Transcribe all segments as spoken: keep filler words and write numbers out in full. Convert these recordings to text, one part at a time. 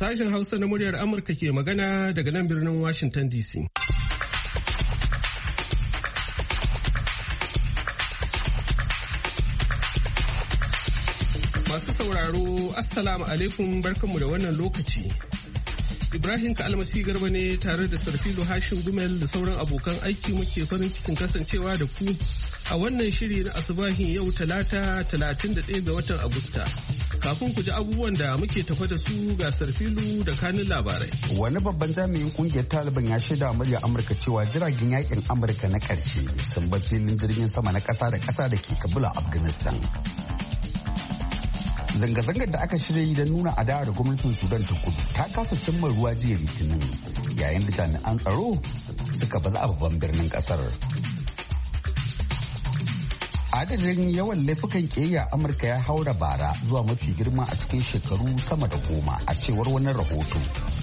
Sashen Hausa na muryar Amurka ke magana daga nan birnin Washington D C. Masu sauraro, Assalamu alaikum barkanmu da wannan lokaci. Ibrahim Kalmasi Garba ne tare da Sarfilo Hashim Gumel da sauran abokan aiki muke farin cikin kasancewa da ku a wannan shiri na asubahin yau talata talatin da ɗaya ga watan Agusta. Kafin ku ji abubuwan da muke tafa da su ga Sarfilu da kanin labarai. Wani babban jami'in kungiyar Taliban ya shaida murya Amurka cewa jiragen yakin Amurka na ƙarshe sun bar filin jirgin sama na ƙasa da ƙasa da ke Kabul a Afghanistan. Zanga-zangar da aka shirya yi don nuna adawa da gwamnatin Sudan ta kudu ta kasa cimma ruwa jiya Litinin yayin da jami'an tsaro suka baza a babban birnin kasar. Adadin yawan laifukan ƙiyayya Amurka ya haura bara zuwa mafi girma a cikin shekaru sama da goma a cewar wani rahoto.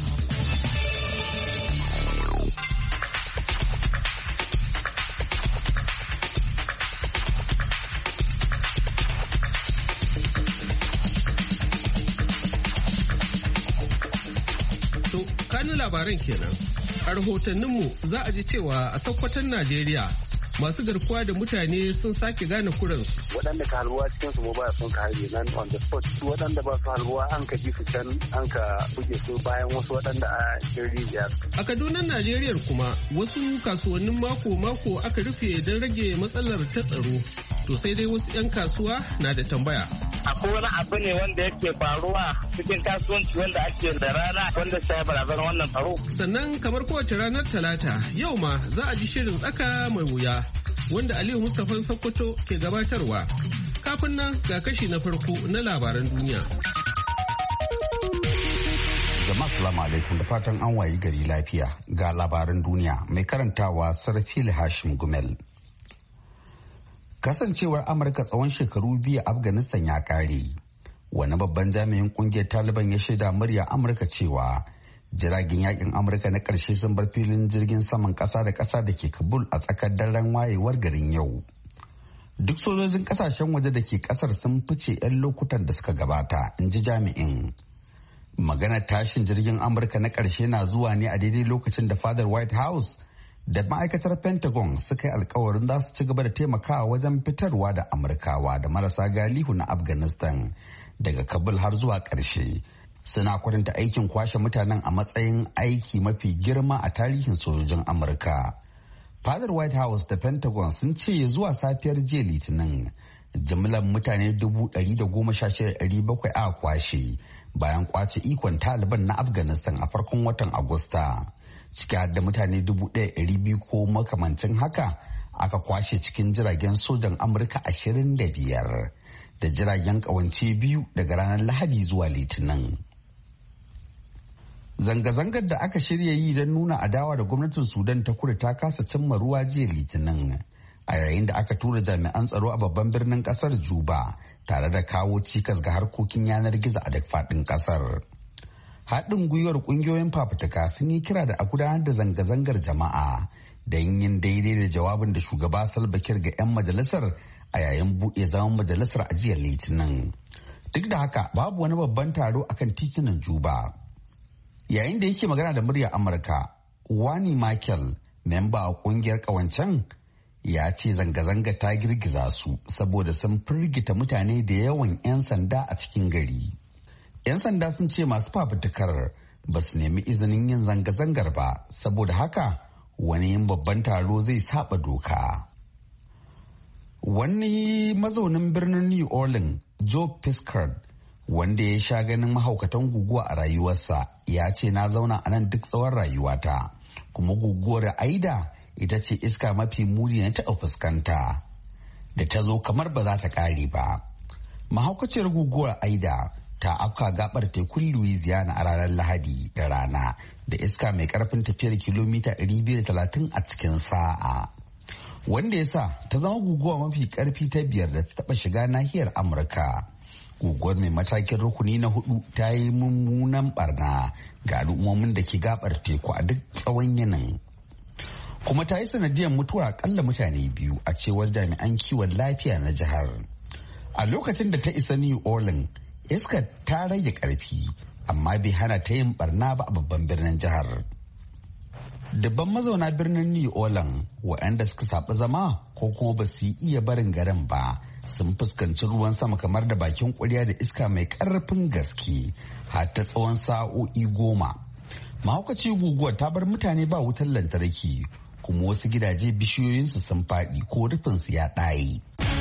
Kanin labaran kenan. A rahotanninmu za a ji cewa a Sokoton Najeriya masu garkuwa da mutane sun sake gane kuransu. Waɗanda ka halbuwa cikin su mobile sun ka harbe nan on the spot. Su waɗanda ba su halbuwa an ka ji su can an ka buge su bayan wasu waɗanda a cikin rijiya. A Kaduna Najeriya kuma wasu kasuwannin mako-mako aka rufe don rage matsalar ta tsaro. To sai dai wasu 'yan kasuwa na da tambaya. Akwai wani abu ne wanda yake faruwa cikin kasuwanci wanda ake da rana wanda sai barazana wannan tsaro. Sannan kamar kowace ranar Talata yau ma za a ji shirin tsaka mai wuya wanda Aliyu Mustapha Sokoto ke gabatarwa. Kafin nan ga kashi na farko na labaran duniya. Jama'a salamu alaikum da fatan an wayi gari lafiya ga labaran duniya mai karantawa Sarfil Hashim Gumel. Kasancewar Amurka tsawon shekaru biyu a Afghanistan ya kare. Wani babban jami'in kungiyar Taliban ya shaida murya Amurka cewa jiragen yakin Amurka na ƙarshe sun bar filin jirgin saman ƙasa da ƙasa da ke Kabul a tsakar daren wayewar garin yau. Duk sojojin ƙasashen waje da ke ƙasar sun fice 'yan lokutan da suka gabata, in ji jami'in. Maganar tashin jirgin Amurka na ƙarshe na zuwa ne a daidai lokacin da fadar White House da ma'aikatar Pentagon suka yi alkawarin za su ci gaba da taimakawa wajen fitarwa da Amurkawa da marasa galihu na Afghanistan daga Kabul har zuwa ƙarshe. Suna kwatanta aikin kwashe mutanen a matsayin aiki mafi girma a tarihin sojojin Amurka. Fadar White House da Pentagon sun ce zuwa safiyar jiya Litinin jimlar mutane dubu ɗari da goma sha shida ɗari bakwai a kwashe bayan kwace ikon Taliban na Afghanistan a farkon watan Agusta. Ciki da mutane dubu ɗaya ɗari biyu ko makamancin haka aka kwashe cikin jiragen sojan Amurka ashirin da biyar da jiragen ƙawance biyu daga ranar Lahadi zuwa Litinin. Zanga-zangar da aka shirya yi don nuna adawa da gwamnatin Sudan ta kudu ta kasa cimma ruwa jiya Litinin a yayin da aka tura jami'an tsaro a babban birnin kasar Juba tare da kawo cikas ga harkokin yanar gizo a duk faɗin kasar. Haɗin gwiwar ƙungiyoyin fafutuka sun yi kira da a gudanar da zanga-zangar jama'a don yin daidai da jawabin da shugaba Salva Kiir ga 'yan majalisar a yayin buɗe zaman majalisar a jiya Litinin. Duk da haka babu wani babban taro akan titunan Juba. Yayin da yake magana da muryar Amurka, Wani Michael, memba a ƙungiyar ƙawancen, ya ce zanga-zanga ta girgiza su saboda sun firgita mutane da yawan 'yan sanda a cikin gari. 'Yan sanda sun ce masu fafutukar ba su nemi izinin yin zanga-zangar ba, saboda haka wani yin babban taro zai saba doka. Wani mazaunin birnin New Orleans, Joe Piscard, wanda ya sha ganin mahaukatan guguwa a rayuwarsa, ya ce na zauna a nan duk tsawon rayuwata, kuma guguwar Aida ita ce iska mafi muni na taɓa fuskanta, da ta zo kamar ba za ta ƙare ba. Mahaukaciyar guguwar Aida ta afka gabar tekun Louisiana a ranar Lahadi da rana da iska mai karfin tafiyar kilomita ɗari biyu da talatin a cikin sa'a. Wanda ya sa ta zama guguwa mafi karfi ta biyar da ta taba shiga nahiyar Amurka. Guguwar mai matakin rukuni na hudu ta yi mummunan barna ga al'ummomin da ke gabar teku a duk tsawon yinin. Kuma ta yi sanadiyar mutuwar akalla mutane biyu a cewar jami'an kiwon lafiya na jihar. A lokacin da ta isa New Orleans, iskar ta rage karfi amma bai hana ta yin barna ba a babban birnin jihar. Dubban mazauna birnin New Orleans waɗanda suka saɓi zama ko kuma ba su iya barin garin ba sun fuskanci ruwan sama kamar da bakin ƙwarya da iska mai ƙarfin gaske har ta tsawon sa'o'i goma. Mahaukaci guguwar ta bar mutane ba wutar lantarki kuma wasu gidaje bishiyoyinsu sun faɗi ko rufinsu ya ɗaye.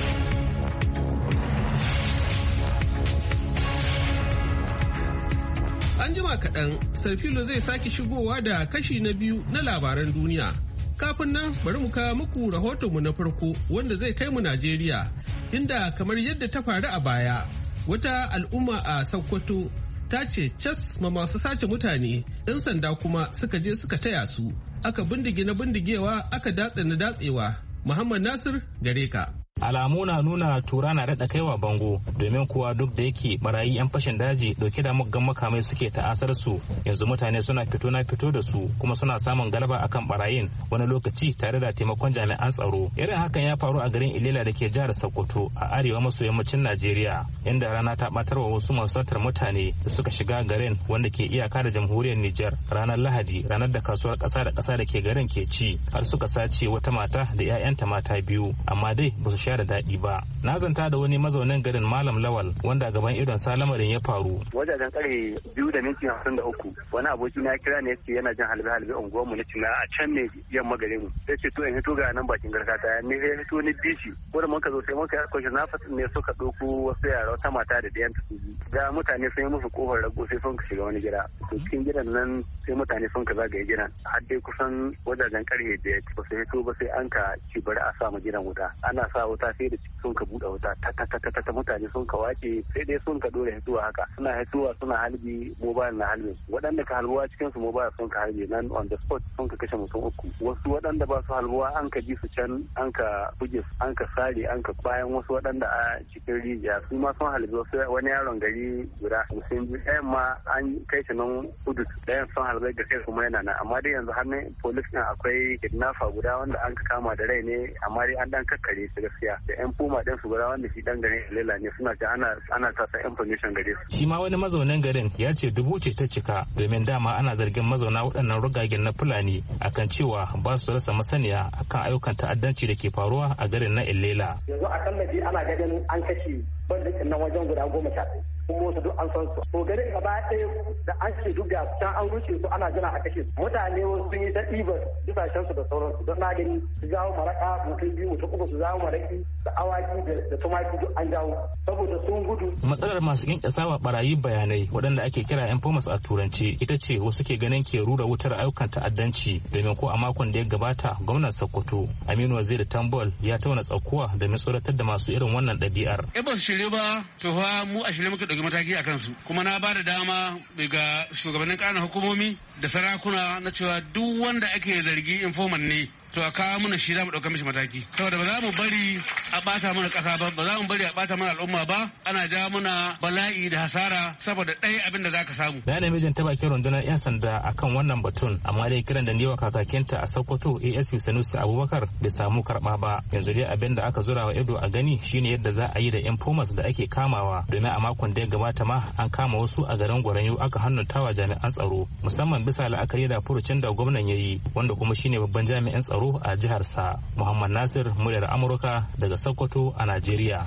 An jima kaɗan, Sarfilo zai sake shigowa da kashi na biyu na labaran duniya. Kafin nan bari mu kawo muku rahotonmu na farko wanda zai kai mu Najeriya, inda kamar yadda ta faru a baya, wata al'umma a Sokoto ta ce cas ma masu sace mutane, 'yan sanda kuma suka je suka taya su, aka bindige na bindigewa aka datse na datsewa. Muhammad Nasir gare ka. Alamu na nuna tura na daɗa kaiwa bango domin kuwa duk da yake barayi 'yan fashin daji dauke da muggan makamai suke ta'asar su, yanzu mutane suna fito na fito da su kuma suna samun galaba akan barayin wani lokaci tare da taimakon jami'an tsaro. Irin hakan ya faru a garin Ilela da ke jihar Sokoto a arewa maso yammacin Najeriya, inda rana ta batarwa wasu masu satar mutane da suka shiga garin wanda ke iyaka da jamhuriyar Nijar ranar Lahadi, ranar da kasuwar ƙasa da ƙasa da ke garin ke ci, har suka sace wata mata da 'ya'yanta mata biyu, amma dai ba su sha da daɗi ba. Na zanta da wani mazaunin garin Malam Lawal wanda gaban idon salamarin ya faru. Wajajen kare biyu da minti hamsin da uku wani aboki na kira ne yace yana jin halbe halbe unguwar mu na cina a can ne yamma gare mu. Sai ce to in hito ga nan bakin garkata ne sai hito ni bishi. Ko da muka zo sai muka yi na fasin ne suka ɗauko wasu yara wata mata da ɗayan su biyu. Ga mutane sun yi musu kofar rago sai sun shiga wani gida. To cikin gidan nan sai mutane sun ka zagaye gidan. Har dai kusan wajajen karfe biyar ba su hito ba sai an ka ci bari a sa mu gidan wuta. Ana sa wuta sai da sun ka buɗe wuta ta ta ta ta ta mutane sun ka wace sai dai sun ka dore hituwa haka suna hituwa suna halbi mobile na halbi waɗanda ka halbuwa cikin su mobile sun ka halbe nan on the spot sun ka kashe mutum uku wasu waɗanda ba su halbuwa an ka ji su can an ka buge an ka sare an ka bayan wasu waɗanda a cikin rijiya su ma sun halbi wasu wani yaron gari guda sun ji ɗayan ma an kai shi nan kudu ɗayan sun halbai da kai kuma yana nan amma dai yanzu hannun police ɗin akwai kidnapper guda wanda an ka kama da rai ne amma dai an dan kakkare su gaskiya da yan fuma ɗin su guda wanda shi dan garin Ilela ne suna ta ana ana tasa information gare su. Shi ma wani mazaunin garin ya ce dubu ce ta cika domin dama ana zargin mazauna waɗannan rugagen na Fulani akan cewa ba su rasa masaniya akan ayyukan ta'addanci da ke faruwa a garin na Ilela. Yanzu akalla dai ana ganin an kashe bandikin nan wajen guda goma sha ɗaya. kuma wasu duk an san su to garin gaba ɗaya da an ce duk ga can an rushe su ana jira a kashe su mutane sun yi ta ɗibar bisashen su da sauransu don na gani su jawo maraka mutum biyu mutum uku su jawo maraki da awaki da tumaki duk an jawo saboda sun gudu. Matsalar masu kinkisawa barayi bayanai waɗanda ake kira informers a turance ita ce wasu ke ganin ke rura wutar ayyukan ta'addanci domin ko a makon da ya gabata gwamnan Sokoto Aminu Waziri Tambol ya tauna tsakuwa da tsoratar da masu irin wannan ɗabi'ar. E ba su shirye ba to fa mu a shirye muka ɗauki mataki a kansu kuma na ba da dama daga shugabannin ƙananan hukumomi da sarakuna na cewa duk wanda ake zargi informant ne to a kawo mana shi za mu ɗauka mishi mataki saboda ba za mu bari a ɓata mana ƙasa ba ba za mu bari a ɓata mana al'umma ba ana ja mana bala'i da hasara saboda ɗaya abin da za ka samu. Bayanin mijin ta bakin rundunar 'yan sanda akan wannan batun amma dai kiran da newa kakakinta a Sokoto A S P Sanusi Abubakar bai samu karɓa ba yanzu dai abin da aka zura wa ido a gani shine yadda za a yi da informers da ake kamawa domin a makon da ya gabata ma an kama wasu a garin Gwaranyo aka hannuntawa jami'an tsaro musamman bisa la'akari da furucin da gwamnan ya yi wanda kuma shine babban jami'in tsaro a jihar sa. Muhammad Nasir muryar Amurka daga Sokoto a Najeriya.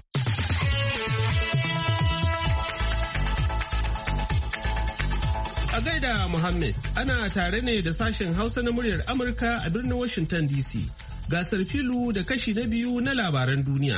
A gaida Muhammad ana tare ne da sashen Hausa na muryar Amurka a birnin Washington D C. Gasar filu da kashi na biyu na labaran duniya.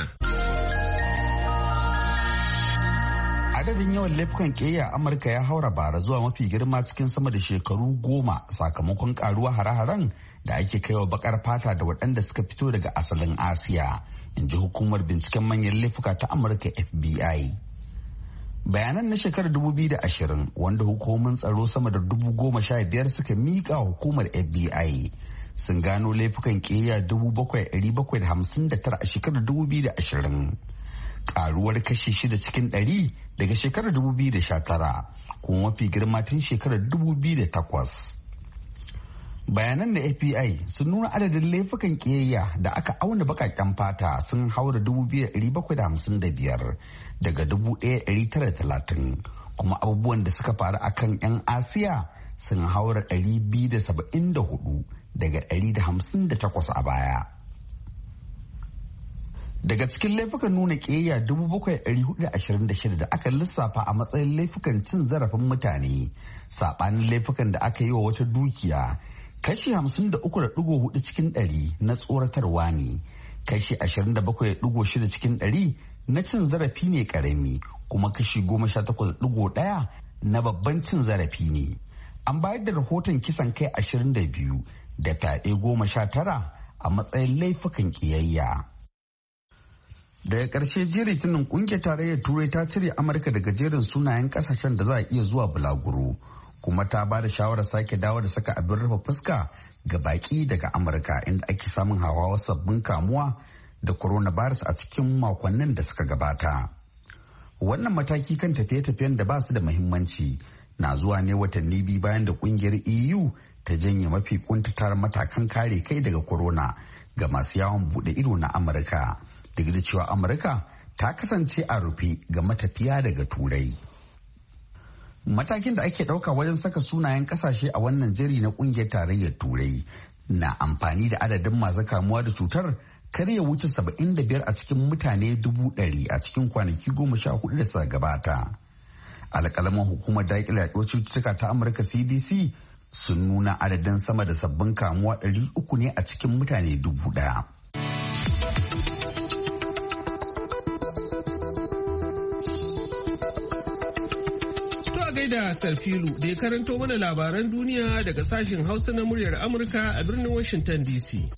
Adadin yawan laifukan ƙeya Amurka ya haura bara zuwa mafi girma cikin sama da shekaru goma sakamakon karuwa hare-haren da ake kaiwa bakar fata da waɗanda suka fito daga asalin Asiya, in ji hukumar binciken manyan laifuka ta Amurka F B I. Bayanan na shekarar dubu biyu da ashirin wanda hukumomin tsaro sama da dubu goma sha biyar suka miƙa hukumar F B I sun gano laifukan ƙeya dubu bakwai ɗari bakwai da hamsin da tara a shekarar dubu biyu da ashirin. Karuwar kashi shida cikin ɗari daga shekarar dubu biyu da sha tara kuma mafi girma tun shekarar dubu biyu da takwas. Bayanan da F B I sun nuna adadin laifukan ƙiyayya da aka auna baƙaƙen fata sun haura dubu biyu da ɗari bakwai da hamsin da biyar daga dubu ɗaya ɗari tara da talatin kuma abubuwan da suka faru a kan 'yan Asiya sun haura ɗari biyu da saba'in da hudu daga ɗari da hamsin da takwas a baya. Daga cikin laifukan nuna ƙiyayya dubu bakwai ɗari hudu da ashirin da shida da aka lissafa a matsayin laifukan cin zarafin mutane, saɓanin laifukan da aka yi wa wata dukiya, kashi hamsin da uku da ɗigo hudu cikin ɗari na tsoratarwa ne, kashi ashirin da bakwai da ɗigo shida cikin ɗari na cin zarafi ne ƙarami, kuma kashi goma sha takwas da ɗigo ɗaya na babban cin zarafi ne. An bayar da rahoton kisan kai ashirin da biyu da fyaɗe goma sha tara a matsayin laifukan ƙiyayya. Daga ƙarshe jiya Litinin ƙungiyar tarayyar Turai ta cire Amurka daga jerin sunayen ƙasashen da za a iya zuwa bulaguro, kuma ta ba da shawarar sake dawo da saka abin rufe fuska ga baƙi daga Amurka, inda ake samun hawawar sabbin kamuwa da coronavirus a cikin makonnin da suka gabata. Wannan mataki kan tafiye-tafiyen da ba su da muhimmanci na zuwa ne watanni biyu bayan da ƙungiyar E U ta janye mafi kuntatar matakan kare kai daga corona ga masu yawon bude ido na Amurka, duk da cewa Amurka ta kasance a rufe ga matafiya daga Turai. Matakin da ake ɗauka wajen saka sunayen ƙasashe a wannan jeri na ƙungiyar tarayyar Turai na amfani da adadin masu kamuwa da cutar kar ya wuce saba'in da biyar a cikin mutane dubu ɗari a cikin kwanaki goma sha hudu da suka gabata. Alƙalaman hukumar daƙile yaɗuwar cututtuka ta Amurka C D C sun nuna adadin sama da sabbin kamuwa ɗari uku ne a cikin mutane dubu ɗaya. To a gaida Sarfilu da ya karanto mana labaran duniya daga sashen Hausa na muryar Amurka a birnin Washington D C.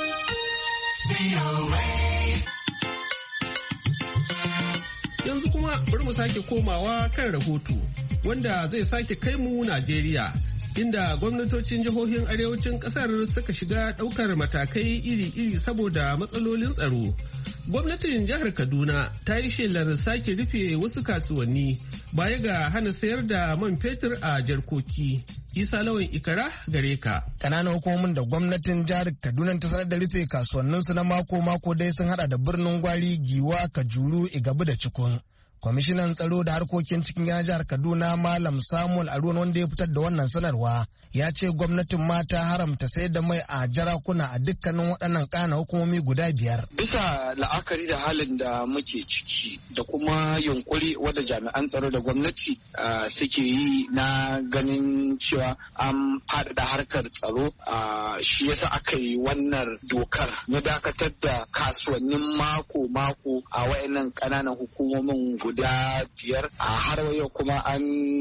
Yanzu kuma bari mu sake komawa kan rahoto wanda zai sake kai mu Najeriya, inda gwamnatocin jihohin arewacin kasar suka shiga daukar matakai iri-iri saboda matsalolin tsaro. Gwamnatin jihar Kaduna ta yi shelar sake rufe wasu kasuwanni baya ga hana sayar da man fetur a jarkoki. Isa Lawan Ikara gare ka. Kananan hukumomin da gwamnatin jihar Kaduna ta sanar da rufe kasuwanninsu na mako-mako dai sun hada da birnin Gwari, Giwa, Kajuru, Igabu da Cikun. Kwamishinan tsaro da harkokin cikin yana jihar Kaduna Malam Samuel Aruwan, wanda ya fitar da wannan sanarwa, ya ce gwamnatin ma ta haramta sayar da mai a jarakuna a dukkanin waɗannan ƙananan hukumomi guda biyar. Bisa la'akari da halin da muke ciki da kuma yunkuri wadda jami'an tsaro da gwamnati suke yi na ganin cewa an faɗaɗa harkar tsaro, shi yasa aka yi wannan dokar na dakatar da kasuwannin mako-mako a wayannan ƙananan hukumomin guda biyar. A har yau kuma an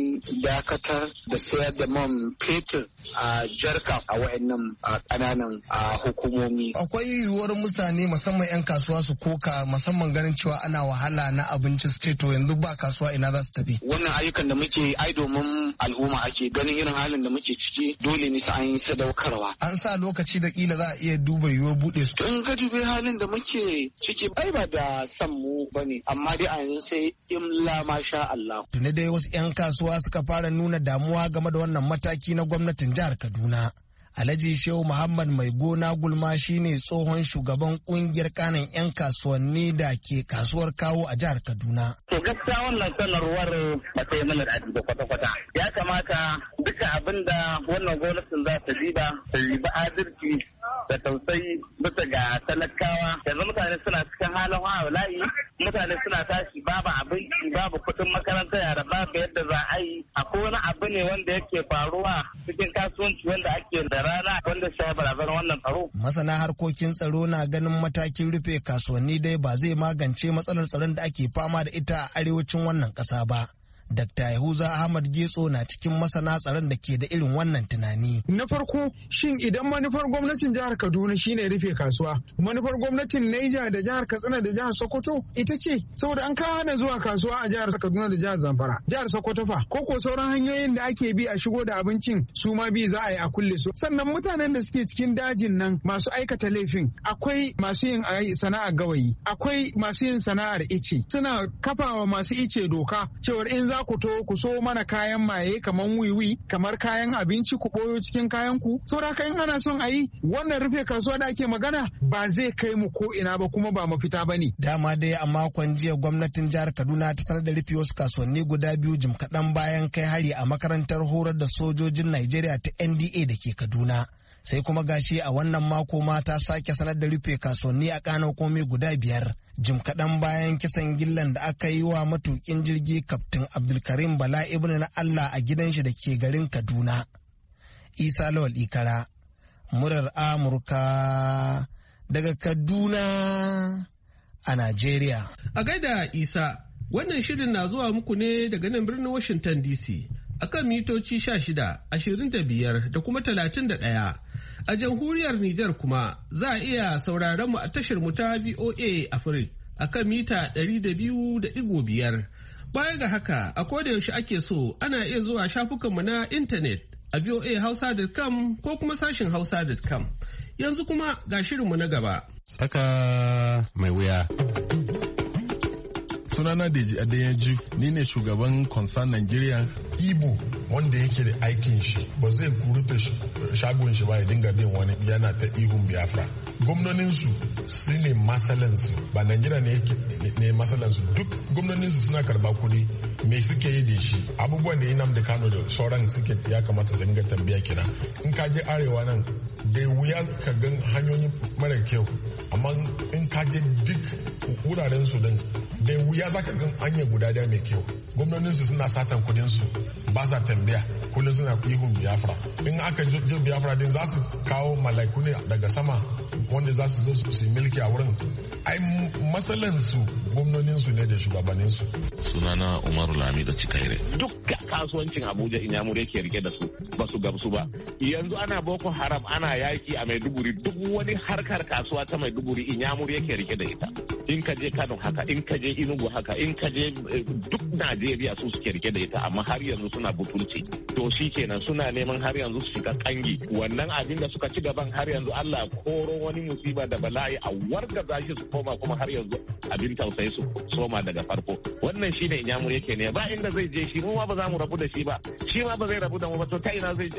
dakatar da sayar da man fetur a jarka a wayannan ƙananan hukumomi. Akwai yiwuwar mutane musamman 'yan kasuwa su koka, musamman ganin cewa ana wahala na abinci, su ce to yanzu ba kasuwa ina za su tafi. Wannan ayyukan da muke ai domin al'umma ake, ganin irin halin da muke ciki dole ne sai an yi sadaukarwa. An sa lokaci da kila za a iya duba yiwuwar buɗe su. In ka dube halin da muke ciki ai ba da san mu bane, amma dai a yanzu sai imla masha Allah. Tuni dai wasu 'yan kasuwa suka fara nuna damuwa game da wannan mataki na gwamnatin jihar Kaduna. Alhaji Shehu Muhammad Mai Gona Gulma shine tsohon shugaban kungiyar kanan 'yan kasuwanni da ke kasuwar Kawo a jihar Kaduna. To gaskiya wannan sanarwar ba ta yi mana daɗi ba kwata-kwata. Ya kamata duka abin da wannan gwamnatin za ta riba, ta riba adalci da tausayi bisa ga talakawa. Yanzu mutane suna cikin halin hawala'i, mutane suna tashi babu abinci, babu kuɗin makaranta, yara babu yadda za a yi. Akwai wani abu ne wanda yake faruwa cikin kasuwanci wanda ake da rana wanda shi barazanar wannan tsaro. Masana harkokin tsaro na ganin matakin rufe kasuwanni dai ba zai magance matsalar tsaron da ake fama da ita a arewacin wannan ƙasa ba. Dakta Yahuza Ahmad Getso na cikin masana tsaron da ke da irin wannan tunani. Na farko, shin idan manufar gwamnatin jihar Kaduna shine rufe kasuwa, manufar gwamnatin Niger da jihar Katsina da jihar Sokoto ita ce, saboda an kawo hana zuwa kasuwa a jihar Kaduna da jihar Zamfara. Jihar Sokoto fa, ko ko sauran hanyoyin da ake bi a shigo da abincin su ma bi za a yi a kulle su. Sannan mutanen da suke cikin dajin nan masu aikata laifin, akwai masu yin sana'ar gawayi, akwai masu yin sana'ar ice, suna kafawa masu ice doka cewar in za ku to ku so mana kayan maye kamar wiwi kamar kayan abinci ku ɓoyo cikin kayan ku. Saboda haka in ana son a yi wannan rufe kasuwa da ake magana ba zai kai mu ko ina ba kuma ba mafita ba ne. Dama dai a makon jiya gwamnatin jihar Kaduna ta sanar da rufe wasu kasuwanni guda biyu jim kaɗan bayan kai hari a makarantar horar da sojojin Najeriya ta N D A da ke Kaduna. Sai kuma gashi a wannan mako ma ta sake sanar da rufe kasuwanni a kanan komai guda biyar jim kaɗan bayan kisan gillan da aka yi wa matukin jirgi kaftin Abdulkarim Bala Ibn na Allah a gidan shi da ke garin Kaduna. Isa Lawal Ikara, murar Amurka daga Kaduna a Najeriya. A gaida Isa, wannan shirin na zuwa muku ne daga nan birnin Washington D C akan mitoci sha shida, ashirin da biyar da kuma talatin da ɗaya. A jamhuriyar Nijar kuma za a iya sauraron mu a tashar mu ta V O A Africa akan mita ɗari da biyu da ɗigo biyar. Baya ga haka, a koda yaushe ake so ana iya zuwa shafukanmu na intanet a voa hausa dot com ko kuma sashin hausa dot com. Yanzu kuma ga shirinmu na gaba. Saka mai wuya. Sunana Deji Adeyanju, ni ne shugaban Concern Nigeria. Ibo wanda yake da aikin shi ba zai rufe shagon shi ba ya dinga bin wani yana ta ihun Biafra. Gwamnoninsu su ne masalansu ba Najeriya ne masalansu, duk gwamnoninsu suna karba kuɗi me suke yi da shi, abubuwan da Nnamdi Kano da sauran suke ya kamata su dinga tambaya kenan. In ka je arewa nan da wuya ka gan hanyoyi mara kyau, amma in ka je duk wuraren su din da wuya za ka gan hanya guda daya mai kyau. Gwamnoninsu suna satan kudinsu ba sa tambaya, kullum suna ihun Biafra. In aka je Biafra din za su kawo malaiku ne daga sama wanda za su zo su yi mulki a wurin. Ai matsalansu gwamnoninsu ne da shugabanninsu. Sunana Umaru Lami da Cikaire. Duk kasuwancin Abuja Inyamure ke rike da su ba su gamsu ba. Yanzu ana Boko Haram ana yaki a Maiduguri, duk wani harkar kasuwa ta Maiduguri Inyamure ke rike da ita. In ka je Kano haka, in ka je Enugu haka, in ka je duk Najeriya su suke rike da ita, amma har yanzu suna butulci. To shi kenan suna neman har yanzu su shiga kangi. Wannan abin da suka ci gaban har yanzu Allah koro wani musiba da bala'i a wargaza shi su koma kuma har yanzu abin tausayi su soma daga farko. Wannan shi ne Inyamur yake ne, ba inda zai je shi, mu ma ba za mu rabu da shi ba, shi ma ba zai rabu da mu ba, to ta ina zai je.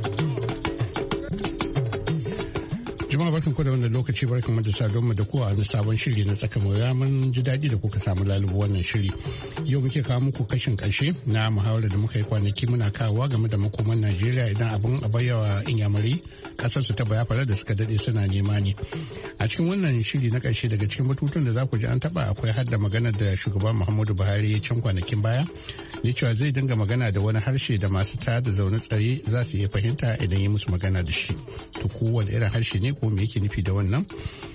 Jama'a barkan ku da wannan lokaci, barkan da saduwar mu da kowa wani sabon shiri na tsaka mai. Mun ji daɗi da kuka samu lalubu wannan shiri. Yau muke kawo muku kashin ƙarshe na muhawarar da muka yi kwanaki muna kawowa game da makoman Najeriya idan abin a bayyawa Inyamuri ƙasar su ta Biafra da suka daɗe suna nema ne. A cikin wannan shiri na ƙarshe daga cikin batutun da za ku ji an taɓa akwai har da maganar da shugaban Muhammadu Buhari ya can kwanakin baya ne cewa zai dinga magana da wani harshe da masu tada zaune tsare za su iya fahimta idan ya musu magana da shi. To kowane irin harshe ne ko me yake nufi da wannan?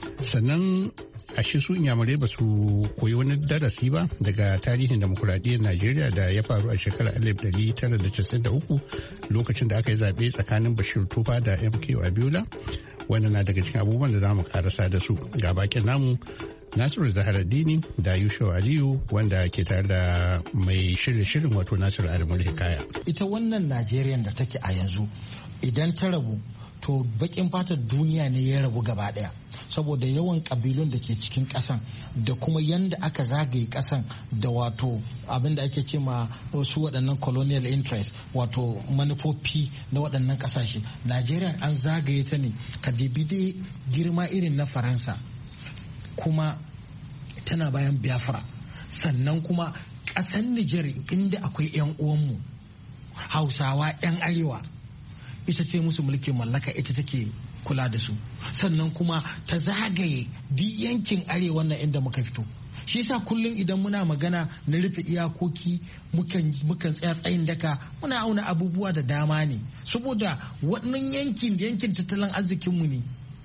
Sannan a shi su Inyamurai ba su koyi wani darasi ba daga tarihin demokuraɗiyyar Najeriya da ya faru a shekarar alif ɗari tara da casa'in da uku lokacin da aka yi zaɓe tsakanin Bashir Tufa da M K Abiola. Wannan na daga cikin abubuwan da za mu karasa da su. Ga bakin namu Nasiru Zaharaddini da Yusuf Aliyu wanda ke tare da mai shirye shirin wato Nasiru Adamu Hikaya. Ita wannan Najeriya da take a yanzu idan ta rabu to bakin fatar duniya ne ya rabu gaba daya saboda yawan kabilun da ke cikin kasan da kuma yanda aka zagaye kasan da wato abin da ake ce ma su waɗannan colonial interest wato manufofi na waɗannan ƙasashe. Najeriya an zagaye ta ne ka dai girma irin na Faransa kuma tana bayan Biafra, sannan kuma ƙasar Nijar inda akwai 'yan uwanmu Hausawa 'yan arewa ita ce musu mulkin mallaka, ita take kula da su, sannan kuma ta zagaye duk yankin arewa na inda muka fito. Shi yasa kullum idan muna magana na rufe iyakoki mukan tsaya tsayin daka muna auna abubuwa da dama ne saboda wannan yankin yankin tattalin arzikinmu ne.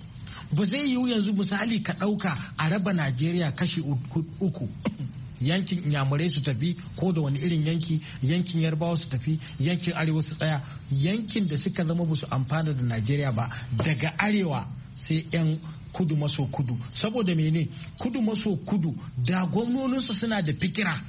Ba zai yiwu yanzu misali ka ɗauka a raba Najeriya kashi uku yankin Inyamurai su tafi ko da wani irin yanki, yankin Yarbawa su tafi, yankin Arewa su tsaya. Yankin da suka zama musu amfana da Najeriya ba daga Arewa sai 'yan kudu maso kudu. Saboda mene? Kudu maso kudu da gwamnoninsu suna da fikira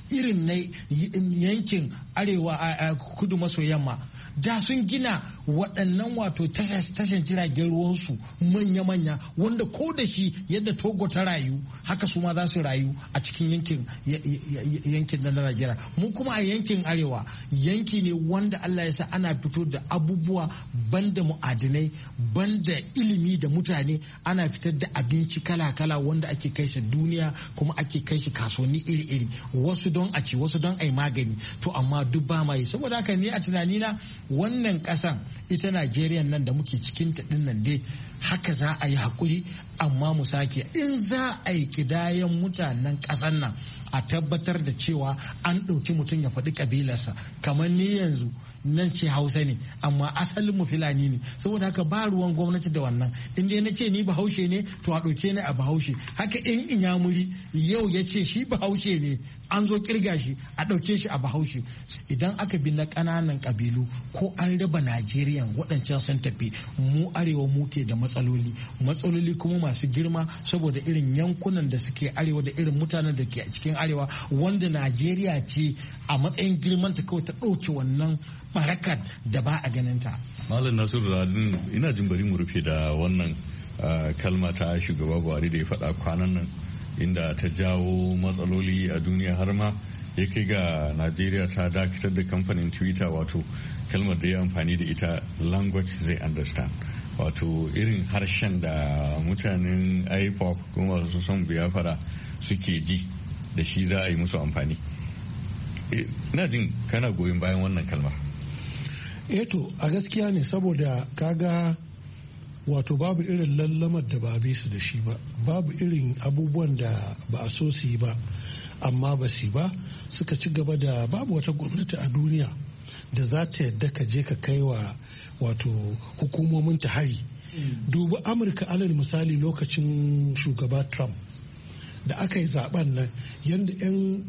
irin na yankin arewa a kudu maso yamma da sun gina waɗannan wato tashan jiragen ruwansu manya-manya wanda ko da shi yadda Togo ta rayu haka su ma za su rayu a cikin yankin yankin na Najeriya. Mu kuma a yankin arewa yanki ne wanda Allah ya sa ana fito da abubuwa banda mu'adinai banda ilimi da mutane, ana fitar da abinci kala-kala wanda ake kai shi duniya kuma ake kai shi kasuwanni iri-iri, wasu don a ci wasu don a yi magani, to amma duk ba ma yi. Saboda haka ni a tunanina wannan kasan ita Najeriya nan da muke cikin ta din nan dai haka za a yi hakuri, amma mu sake in za a yi kidayen mutanen kasan nan a tabbatar da cewa an ɗauki mutum ya faɗi kabilarsa. Kamar ni yanzu nan ce Hausa ne amma asalin mu Fulani ne, saboda haka ba ruwan gwamnati da wannan. In dai na ce ni Bahaushe ne to a ɗauke ni a Bahaushe. Haka in Inyamuri yau ya ce shi Bahaushe ne an zo kirga shi a ɗauke shi a Bahaushe. Idan aka bi na ƙananan ƙabilu ko an raba Najeriya waɗancan sun tafi, mu arewa muke da matsaloli matsaloli kuma masu girma saboda irin yankunan da suke arewa da irin mutanen da ke cikin arewa, wanda Najeriya ce a matsayin girmanta kawai ta ɗauke wannan barakar da ba a ganinta. Malam Nasiru Radin, ina jin bari mu rufe da wannan kalma ta shugaba Buhari da ya faɗa kwanan nan, inda ta jawo matsaloli a duniya har ma ya kai ga Najeriya ta dakatar da kamfanin Twitter, wato kalmar da ya amfani da ita language they understand, wato irin harshen da mutanen I P O C kuma su son biyafara suke ji da shi za a yi musu amfani. Ina jin kana goyon bayan wannan kalmar. Eto a gaskiya ne, saboda kaga wato babu irin lallamar da ba bi su da shi ba, babu irin abubuwan da ba a so su yi ba amma ba su ba, suka ci gaba da babu wata gwamnati a duniya da za ta yadda ka je ka kai wa wato hukumomin ta hari. Dubi Amurka alal misali lokacin shugaba Trump da aka yi zaben nan, yadda 'yan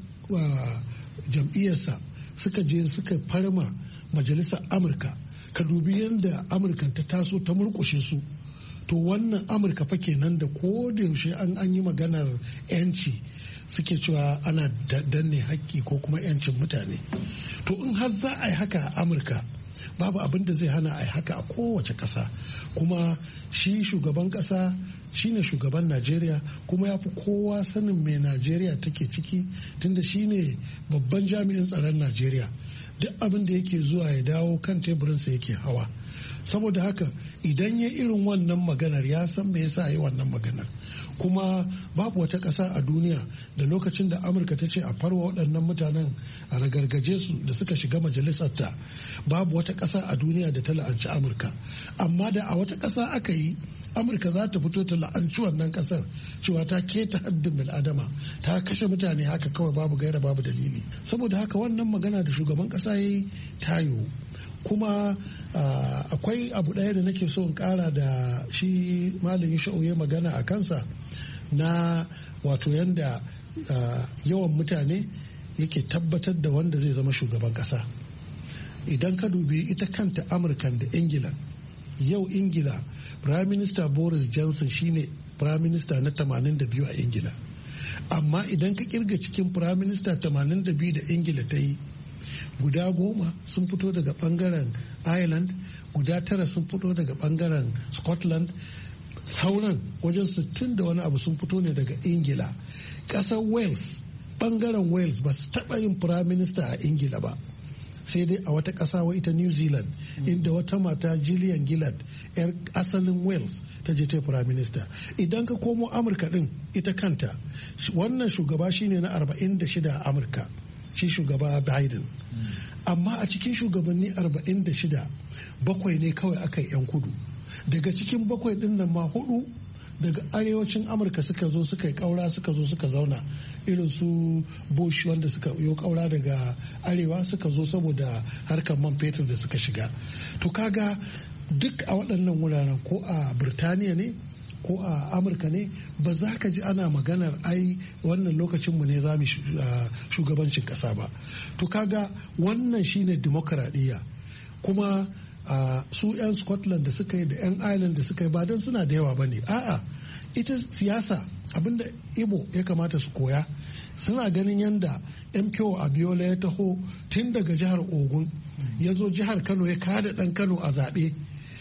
jam'iyyarsa suka je suka farma majalisar Amurka, ka dubi yadda Amurka ta taso ta murkushe su. To wannan Amurka fa kenan da ko da yaushe an an yi maganar 'yanci suke cewa ana danne haƙƙi ko kuma 'yancin mutane. To in har za a yi haka a Amurka, babu abin da zai hana a yi haka a kowace ƙasa. Kuma shi shugaban ƙasa shine shugaban Najeriya, kuma ya fi kowa sanin me Najeriya take ciki, tunda shine babban jami'in tsaron Najeriya. Duk abin da yake zuwa ya dawo kan teburinsa yake hawa. Saboda haka idan ya irin wannan maganar ya san me yasa yi wannan maganar. Kuma babu wata ƙasa a duniya da lokacin da Amurka ta ce a farwa waɗannan mutanen a ragargaje su da suka shiga majalisarta, babu wata ƙasa a duniya da ta la'anci Amurka. Amma da a wata ƙasa aka yi, Amurka za ta fito ta la'anci wannan ƙasar cewa ta keta haddin bil'adama, ta kashe mutane haka kawai babu gaira babu dalili. Saboda haka wannan magana da shugaban ƙasa ya yi ta yiwu. Kuma uh, akwai abu ɗaya da nake so in ƙara da shi Malam Yusha'u ya magana a kansa, na wato yanda uh, yawan mutane yake tabbatar da wanda zai zama shugaban ƙasa. Idan ka dubi ita kanta Amurka da Ingila, yau Ingila Prime Minister Boris Johnson shine Prime Minister na tamanin da biyu a Ingila. Amma idan ka kirga cikin Prime Minister tamanin da biyu da Ingila ta yi, guda goma sun fito daga bangaren Ireland, guda tara sun fito daga bangaren Scotland, sauran wajen sittin da wani abu sun fito ne daga Ingila. Ƙasar Wales, bangaren Wales ba su taɓa yin Prime Minister a Ingila ba, sai dai a wata ƙasa wa ita New Zealand, inda wata mata Gillian Gillard, 'yar asalin Wales, ta je ta Prime Minister. Idan ka komo Amurka din ita kanta, wannan shugaba shine na arba'in da shida a Amurka, shi shugaba Biden. Amma a cikin shugabanni arba'in da shida, bakwai ne kawai aka yi 'yan kudu. Daga cikin bakwai din nan ma hudu daga arewacin Amurka suka zo suka yi kaura suka zo suka zauna, irin su Bush wanda suka yi kaura daga arewa suka zo saboda harkar man fetur da suka shiga. To kaga duk a waɗannan wuraren, ko a Birtaniya ne ko a Amurka ne, ba za ka ji ana maganar ai wannan lokacinmu ne za mu shugabancin ƙasa ba. To kaga wannan shine dimokuraɗiyya. Kuma su 'yan Scotland da suka yi da 'yan Ireland da suka yi ba don suna da yawa ba ne. A'a, ita siyasa abinda Igbo ya kamata su koya, suna ganin yadda M K O Abiola ya taho tun daga jihar Ogun ya zo jihar Kano ya kada ɗan Kano a zaɓe,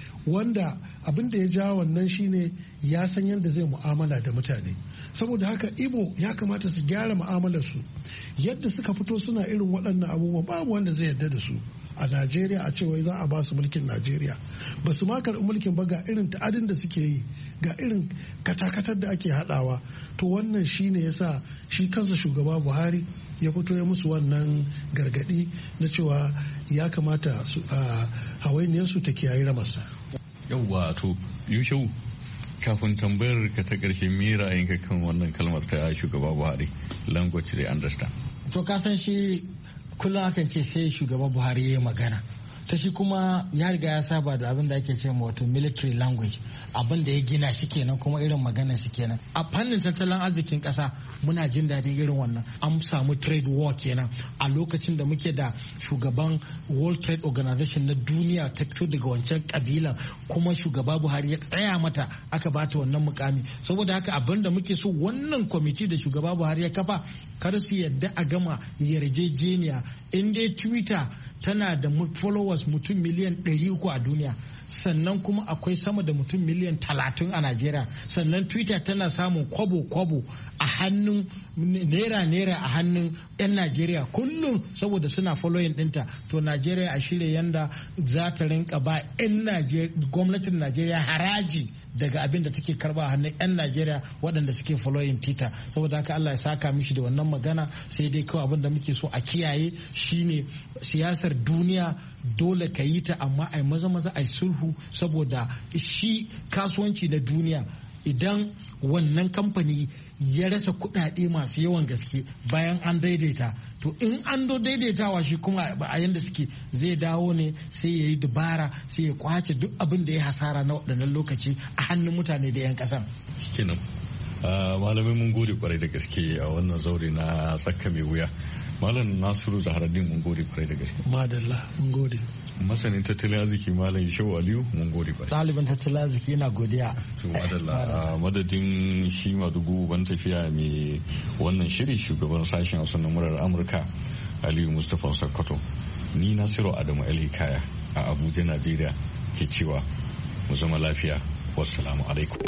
wanda abin da ya ja wannan shine ya san yadda zai mu'amala da mutane. Saboda haka Igbo ya kamata su gyara mu'amalar su, yadda suka fito suna irin waɗannan abubuwan babu wanda zai yarda da su a Najeriya a cewa za a ba su mulkin Najeriya. Ba su ma karɓi mulkin ba, ga irin ta'adin da suke yi, ga irin katakatar da ake haɗawa. To wannan shine yasa shi kansa shugaba Buhari ya fito ya musu wannan gargadi na cewa ya kamata su a hawainiyarsu ta kiyaye ramarsa. Yawwa, to Yushau, kafin tambayar ka ta ƙarshe me ra'ayinka kan wannan kalmar ta shugaba Buhari, language they understand? To ka san shi kullum akan ce sai shugaba Buhari ya yi magana. Ta shi kuma ya riga ya saba da abin da ake ce wato military language, abin da ya gina shi kenan kuma irin magana shi kenan. A fannin tattalin arzikin kasa muna jin daɗin irin wannan. An samu trade war kenan a lokacin da muke da shugaban World Trade Organization na duniya ta fito daga wancan kabilan, kuma shugaba Buhari ya tsaya mata aka bata wannan mukami. Saboda haka abin da muke so wannan kwamiti da shugaba Buhari ya kafa, kar su yadda a gama yarjejeniya. In dai Twitter tana da followers mutum miliyan ɗari uku a duniya, sannan kuma akwai sama da mutum miliyan talatin a Najeriya, sannan Twitter tana samun kwabo-kwabo a hannun naira-naira a hannun 'yan Najeriya kullum saboda suna following ɗinta. To Najeriya a shirya yanda za ta rinka ba 'yan gwamnatin Najeriya haraji daga abin da take karba a hannun 'yan Najeriya waɗanda suke following tita. Saboda haka Allah ya saka mishi da wannan magana, sai dai kawai abin da muke so a kiyaye shine siyasar duniya dole ka yi ta, amma ai maza maza ai sulhu, saboda shi kasuwanci na duniya idan wannan kamfani ya rasa kuɗaɗe masu yawan gaske bayan an daidaita, to in an do daidaitawa shi kuma a yanda suke zai dawo ne sai ya yi dubara sai ya kwace duk abin da ya hasara na waɗannan lokaci a hannun mutane da 'yan ƙasan. Kenan malamai mun gode kwarai da gaske a wannan zaure na tsaka mai wuya. Malam Nasiru Zaharaddin mun gode kwarai da gaske. Madalla mun gode. Masanin tattalin arziki Malam Yashau Aliyu mun gode kwarai. Ɗaliban tattalin arziki yana godiya. To madalla, madadin shi Madugu ban tafiya mai wannan shiri, shugaban sashen Hausa na murar Amurka Aliyu Mustapha Sokoto, ni Nasiru Adamu Alhikaya a Abuja, Najeriya ke cewa mu zama lafiya. Wassalamu alaikum.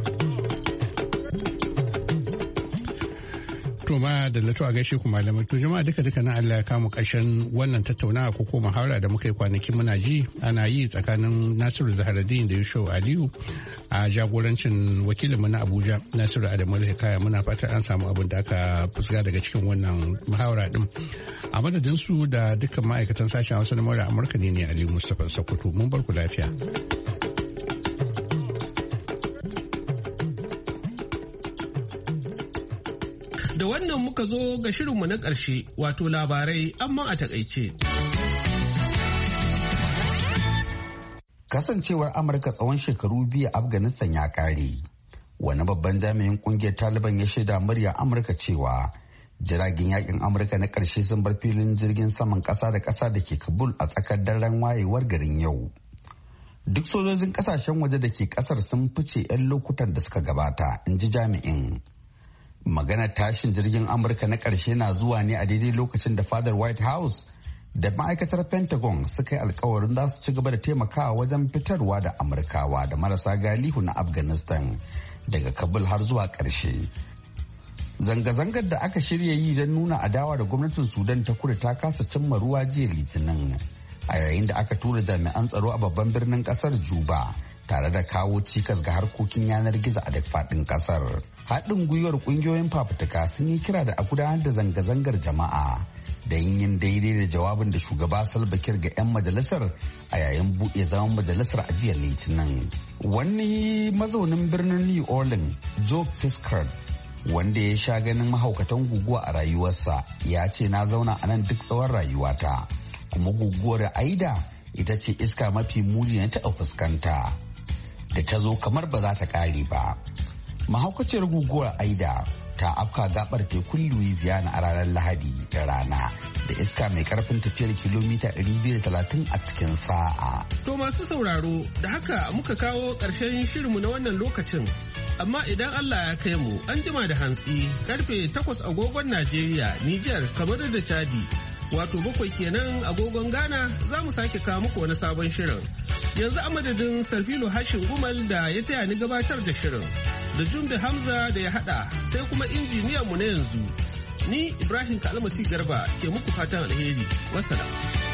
To ma da lato a gaishe ku malamai. To jama'a duka duka na Allah ya kamu ƙarshen wannan tattaunawa ko ko muhawara da muka yi kwanakin muna ji ana yi tsakanin Nasiru Zaharaddin da Yusuf Aliyu a jagorancin wakilinmu na Abuja Nasiru Adamu Alhikaya. Muna fatan an samu abin da aka fuska daga cikin wannan muhawara din. A madadin su da dukkan ma'aikatan sashen Hausa na Mura Amurka ne ne Aliyu Mustapha Sokoto. Mun bar ku lafiya. Da wannan muka zo ga shirinmu na ƙarshe, wato labarai amma a takaice. Kasancewar Amurka tsawon shekaru biyu Afghanistan ya kare. Wani babban jami'in kungiyar Taliban ya shaida murya Amurka cewa jiragen yakin Amurka na ƙarshe sun bar filin jirgin saman ƙasa da ƙasa da ke Kabul a tsakar daren wayewar garin yau. Duk sojojin ƙasashen waje da ke ƙasar sun fice 'yan lokutan da suka gabata, in ji jami'in. Maganar tashin jirgin Amurka na ƙarshe na zuwa ne a daidai lokacin da fadar White House da ma'aikatar Pentagon suka yi alkawarin za su ci gaba da taimakawa wajen fitarwa da Amurkawa da marasa galihu na Afghanistan daga Kabul har zuwa ƙarshe. Zanga-zangar da aka shirya yi don nuna adawa da gwamnatin Sudan ta kudu ta kasa cimma ruwa jiya Litinin a yayin da aka tura jami'an tsaro a babban birnin ƙasar Juba tare da kawo cikas ga harkokin yanar gizo a duk faɗin ƙasar. Haɗin gwiwar ƙungiyoyin fafutuka sun yi kira da a gudanar da zanga-zangar jama'a da yin daidai da jawabin da shugaba Salva Kiir ga 'yan majalisar a yayin buɗe zaman majalisar a jiya Litinin. Wani mazaunin birnin New Orleans, Joe Piscard, wanda ya sha ganin mahaukatan guguwa a rayuwarsa, ya ce na zauna a nan duk tsawon rayuwata, kuma guguwar Aida ita ce iska mafi muni na taɓa fuskanta, da ta zo kamar ba za ta ƙare ba. Mahaukaciyar guguwar Aida ta afka gabar tekun Louisiana a ranar Lahadi da rana da iska mai karfin tafiyar kilomita ɗari biyu da talatin a cikin sa'a. To masu sauraro da haka muka kawo ƙarshen shirinmu na wannan lokacin. Amma idan Allah ya kai mu an jima da hantsi karfe takwas agogon Najeriya, Nijar, kamar da Chadi. Wato bakwai kenan agogon Ghana za mu sake kawo muku wani sabon shirin. Yanzu a madadin Sarfilo Hashin Gumal da ya taya ni gabatar da shirin. Da Jumbe Hamza da ya hada sai kuma injiniyan mu na yanzu. Ni Ibrahim Kalmasi Garba ke muku fatan alheri. Wassalam.